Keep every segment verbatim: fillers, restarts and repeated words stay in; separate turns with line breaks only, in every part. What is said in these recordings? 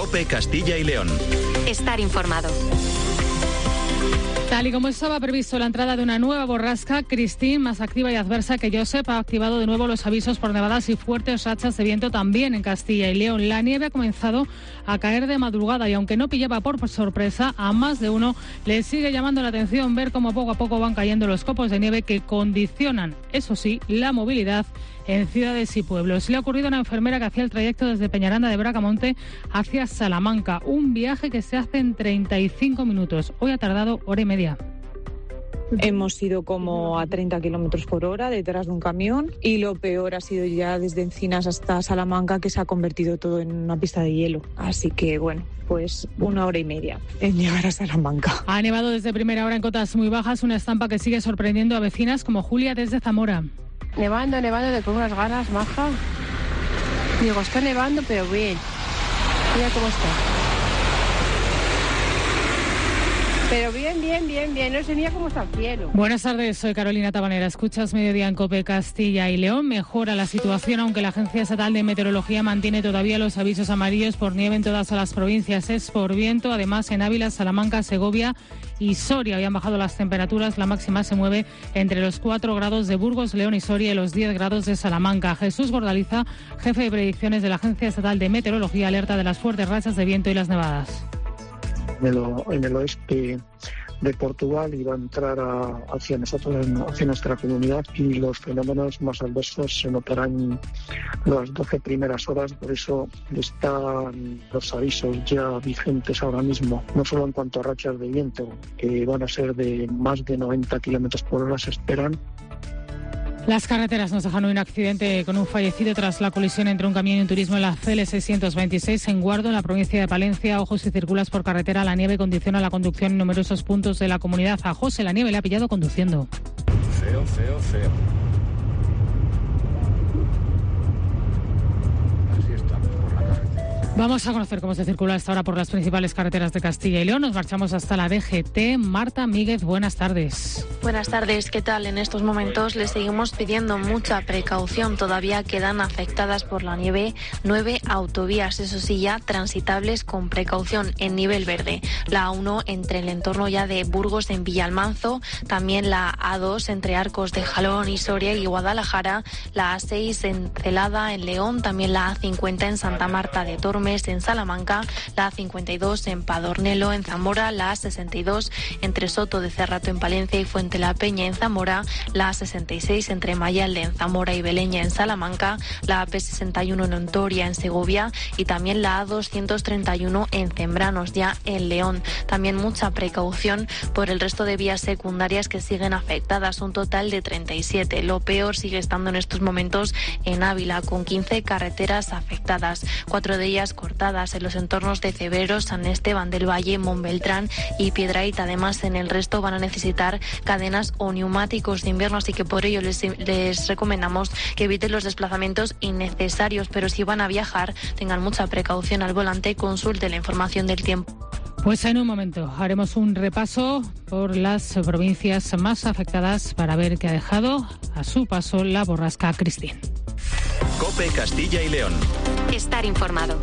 COPE Castilla y León.
Estar informado.
Tal y como estaba previsto la entrada de una nueva borrasca, Christine, más activa y adversa que Josep, ha activado de nuevo los avisos por nevadas y fuertes rachas de viento también en Castilla y León. La nieve ha comenzado a caer de madrugada y aunque no pillaba por sorpresa, a más de uno le sigue llamando la atención ver cómo poco a poco van cayendo los copos de nieve que condicionan, eso sí, la movilidad en ciudades y pueblos. Le ha ocurrido a una enfermera que hacía el trayecto desde Peñaranda de Bracamonte hacia Salamanca, un viaje que se hace en treinta y cinco minutos. Hoy ha tardado hora y media.
Hemos ido como a treinta kilómetros por hora detrás de un camión y lo peor ha sido ya desde Encinas hasta Salamanca, que se ha convertido todo en una pista de hielo. Así que bueno, pues una hora y media en llegar a Salamanca.
Ha nevado desde primera hora en cotas muy bajas, una estampa que sigue sorprendiendo a vecinas como Julia desde Zamora.
Nevando, nevando, de con unas ganas, maja. Digo, está nevando, pero bien. Mira cómo está. Pero bien, bien, bien, bien. No sé ni cómo está el cielo.
Buenas tardes, soy Carolina Tabanera. Escuchas Mediodía en COPE Castilla y León. Mejora la situación, aunque la Agencia Estatal de Meteorología mantiene todavía los avisos amarillos por nieve en todas las provincias. Es por viento, además en Ávila, Salamanca, Segovia y Soria. Habían bajado las temperaturas, la máxima se mueve entre los cuatro grados de Burgos, León y Soria y los diez grados de Salamanca. Jesús Gordaliza, jefe de predicciones de la Agencia Estatal de Meteorología, alerta de las fuertes rachas de viento y las nevadas.
En el, en el oeste de Portugal y va a entrar a, hacia nosotros, hacia nuestra comunidad, y los fenómenos más adversos se notarán las doce primeras horas. Por eso están los avisos ya vigentes ahora mismo, no solo en cuanto a rachas de viento, que van a ser de más de noventa kilómetros por hora, se esperan.
Las carreteras nos dejan hoy un accidente con un fallecido tras la colisión entre un camión y un turismo en la C L seiscientos veintiséis en Guardo, en la provincia de Palencia. Ojo si circulas por carretera, la nieve condiciona la conducción en numerosos puntos de la comunidad. A José la nieve le ha pillado conduciendo.
Feo, feo, feo. Así estamos por la carretera.
Vamos a conocer cómo se circula hasta ahora por las principales carreteras de Castilla y León. Nos marchamos hasta la D G T. Marta Míguez, buenas tardes.
Buenas tardes, ¿qué tal? En estos momentos les seguimos pidiendo mucha precaución. Todavía quedan afectadas por la nieve nueve autovías, eso sí, ya transitables con precaución en nivel verde. La A uno entre el entorno ya de Burgos en Villalmanzo, también la A dos entre Arcos de Jalón y Soria y Guadalajara, la A seis en Celada en León, también la A cincuenta en Santa Marta de Tormes en Salamanca, la A cincuenta y dos en Padornelo en Zamora, la A sesenta y dos entre Soto de Cerrato en Palencia y Fuente La Peña en Zamora, la A sesenta y seis entre Mayalde en Zamora y Beleña en Salamanca, la A P sesenta y uno en Ontoria en Segovia y también la A doscientos treinta y uno en Cembranos ya en León. También mucha precaución por el resto de vías secundarias que siguen afectadas, un total de treinta y siete. Lo peor sigue estando en estos momentos en Ávila, con quince carreteras afectadas, cuatro de ellas cortadas en los entornos de Cebreros, San Esteban del Valle, Montbeltrán y Piedrahita. Además, en el resto van a necesitar cadenas o neumáticos de invierno, así que por ello les, les recomendamos que eviten los desplazamientos innecesarios, pero si van a viajar tengan mucha precaución al volante, consulte la información del tiempo.
Pues en un momento haremos un repaso por las provincias más afectadas para ver qué ha dejado a su paso la borrasca Christine.
COPE Castilla y León.
Estar informado.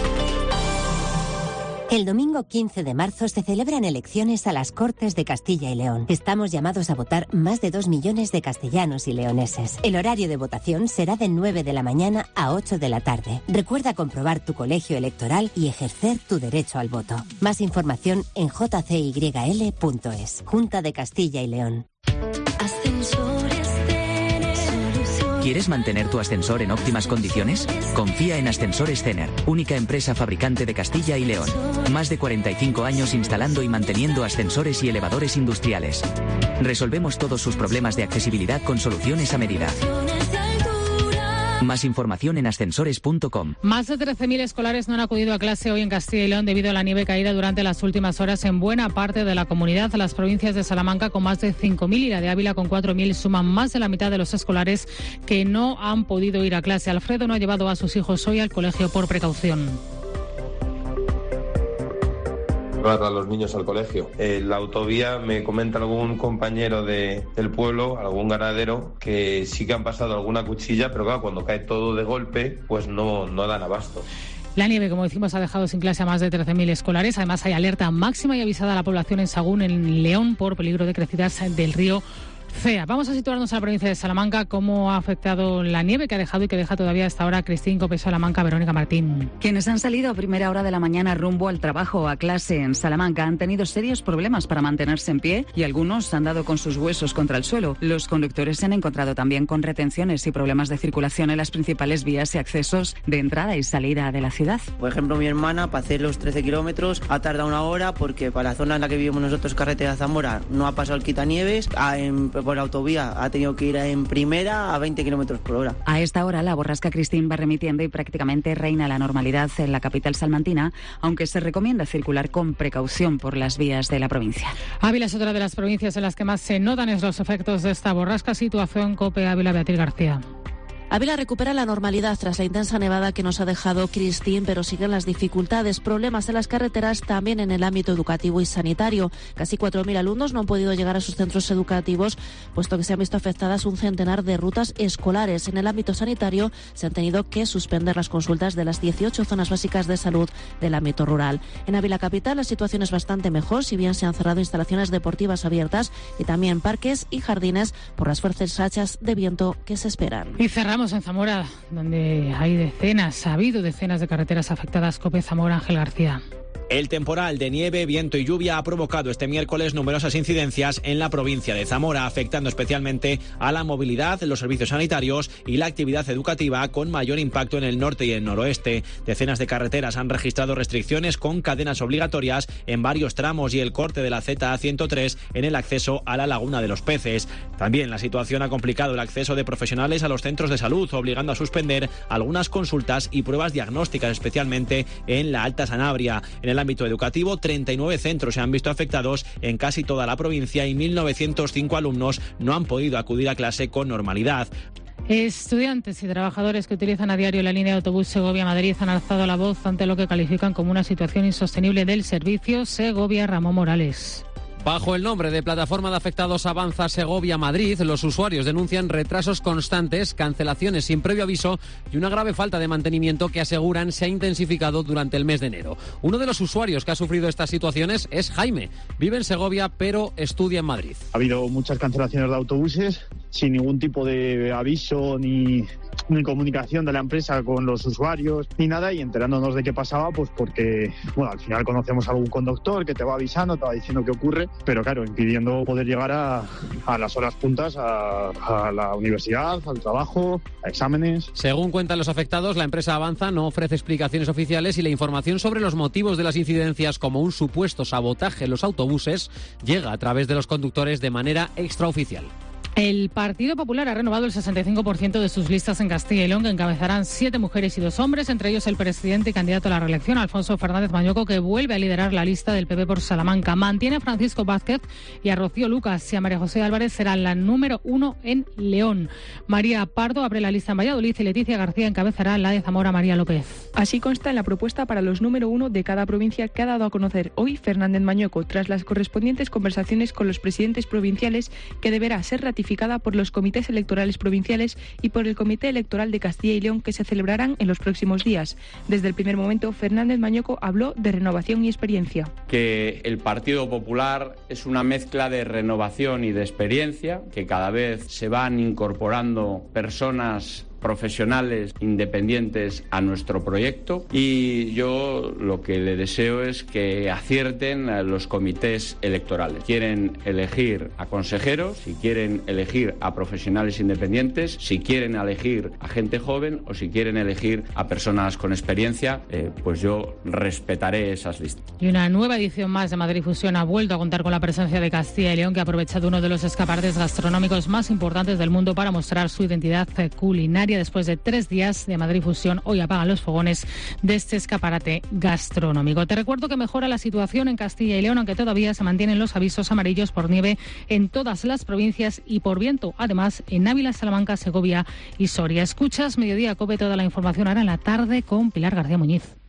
El domingo quince de marzo se celebran elecciones a las Cortes de Castilla y León. Estamos llamados a votar más de dos millones de castellanos y leoneses. El horario de votación será de nueve de la mañana a ocho de la tarde. Recuerda comprobar tu colegio electoral y ejercer tu derecho al voto. Más información en j c y l punto es. Junta de Castilla y León.
¿Quieres mantener tu ascensor en óptimas condiciones? Confía en Ascensores Cener, única empresa fabricante de Castilla y León. Más de cuarenta y cinco años instalando y manteniendo ascensores y elevadores industriales. Resolvemos todos sus problemas de accesibilidad con soluciones a medida. Más información en ascensores punto com.
Más de trece mil escolares no han acudido a clase hoy en Castilla y León debido a la nieve caída durante las últimas horas en buena parte de la comunidad. Las provincias de Salamanca con más de cinco mil y la de Ávila con cuatro mil suman más de la mitad de los escolares que no han podido ir a clase. Alfredo no ha llevado a sus hijos hoy al colegio por precaución.
A los niños al colegio. En la autovía me comenta algún compañero de, del pueblo, algún ganadero, que sí que han pasado alguna cuchilla, pero claro, cuando cae todo de golpe, pues no, no dan abasto.
La nieve, como decimos, ha dejado sin clase a más de trece mil escolares. Además, hay alerta máxima y avisada a la población en Sagún, en León, por peligro de crecidas del río Cea. Vamos a situarnos en la provincia de Salamanca. ¿Cómo ha afectado la nieve que ha dejado y que deja todavía hasta ahora? Cristín, COPE Salamanca, Verónica Martín.
Quienes han salido a primera hora de la mañana rumbo al trabajo o a clase en Salamanca han tenido serios problemas para mantenerse en pie y algunos han dado con sus huesos contra el suelo. Los conductores se han encontrado también con retenciones y problemas de circulación en las principales vías y accesos de entrada y salida de la ciudad.
Por ejemplo, mi hermana, para hacer los trece kilómetros, ha tardado una hora porque para la zona en la que vivimos nosotros, carretera Zamora, no ha pasado el quitanieves. A, en, por autovía ha tenido que ir en primera a veinte kilómetros por hora.
A esta hora la borrasca Cristín va remitiendo y prácticamente reina la normalidad en la capital salmantina, aunque se recomienda circular con precaución por las vías de la provincia.
Ávila es otra de las provincias en las que más se notan los efectos de esta borrasca. Situación COPE Ávila, Beatriz García.
Ávila recupera la normalidad tras la intensa nevada que nos ha dejado Cristín, pero siguen las dificultades, problemas en las carreteras, también en el ámbito educativo y sanitario. Casi cuatro mil alumnos no han podido llegar a sus centros educativos, puesto que se han visto afectadas un centenar de rutas escolares. En el ámbito sanitario se han tenido que suspender las consultas de las dieciocho zonas básicas de salud del ámbito rural. En Ávila capital la situación es bastante mejor, si bien se han cerrado instalaciones deportivas abiertas y también parques y jardines por las fuertes rachas de viento que se esperan.
Y cerramos en Zamora, donde hay decenas, ha habido decenas de carreteras afectadas. COPE Zamora, Ángel García.
El temporal de nieve, viento y lluvia ha provocado este miércoles numerosas incidencias en la provincia de Zamora, afectando especialmente a la movilidad, los servicios sanitarios y la actividad educativa, con mayor impacto en el norte y el noroeste. Decenas de carreteras han registrado restricciones con cadenas obligatorias en varios tramos y el corte de la Z A ciento tres en el acceso a la Laguna de los Peces. También la situación ha complicado el acceso de profesionales a los centros de salud, obligando a suspender algunas consultas y pruebas diagnósticas, especialmente en la Alta Sanabria. En el ámbito educativo, treinta y nueve centros se han visto afectados en casi toda la provincia y mil novecientos cinco alumnos no han podido acudir a clase con normalidad.
Estudiantes y trabajadores que utilizan a diario la línea de autobús Segovia-Madrid han alzado la voz ante lo que califican como una situación insostenible del servicio. Segovia, Ramón Morales.
Bajo el nombre de Plataforma de Afectados Avanza Segovia Madrid, los usuarios denuncian retrasos constantes, cancelaciones sin previo aviso y una grave falta de mantenimiento que aseguran se ha intensificado durante el mes de enero. Uno de los usuarios que ha sufrido estas situaciones es Jaime. Vive en Segovia pero estudia en Madrid.
Ha habido muchas cancelaciones de autobuses sin ningún tipo de aviso ni, ni comunicación de la empresa con los usuarios ni nada, y enterándonos de qué pasaba, pues porque, bueno, al final conocemos a algún conductor que te va avisando, te va diciendo qué ocurre, pero claro, impidiendo poder llegar a, a las horas puntas, a, a la universidad, al trabajo, a exámenes.
Según cuentan los afectados, la empresa Avanza no ofrece explicaciones oficiales y la información sobre los motivos de las incidencias, como un supuesto sabotaje en los autobuses, llega a través de los conductores de manera extraoficial.
El Partido Popular ha renovado el sesenta y cinco por ciento de sus listas en Castilla y León, que encabezarán siete mujeres y dos hombres, entre ellos el presidente y candidato a la reelección, Alfonso Fernández Mañueco, que vuelve a liderar la lista del P P por Salamanca. Mantiene a Francisco Vázquez y a Rocío Lucas, y a María José Álvarez será la número uno en León. María Pardo abre la lista en Valladolid y Leticia García encabezará la de Zamora. María López.
Así consta en la propuesta para los número uno de cada provincia que ha dado a conocer hoy Fernández Mañueco, tras las correspondientes conversaciones con los presidentes provinciales, que deberá ser ratificada por los comités electorales provinciales y por el Comité Electoral de Castilla y León, que se celebrarán en los próximos días. Desde el primer momento, Fernández Mañueco habló de renovación y experiencia.
Que el Partido Popular es una mezcla de renovación y de experiencia, que cada vez se van incorporando personas profesionales independientes a nuestro proyecto, y yo lo que le deseo es que acierten a los comités electorales. Quieren elegir a consejeros, si quieren elegir a profesionales independientes, si quieren elegir a gente joven o si quieren elegir a personas con experiencia, eh, pues yo respetaré esas listas.
Y una nueva edición más de Madrid Fusión ha vuelto a contar con la presencia de Castilla y León, que ha aprovechado uno de los escaparates gastronómicos más importantes del mundo para mostrar su identidad culinaria. Después de tres días de Madrid Fusión, hoy apagan los fogones de este escaparate gastronómico. Te recuerdo que mejora la situación en Castilla y León, aunque todavía se mantienen los avisos amarillos por nieve en todas las provincias y por viento, además en Ávila, Salamanca, Segovia y Soria. Escuchas Mediodía COPE, toda la información ahora en la tarde con Pilar García Muñiz.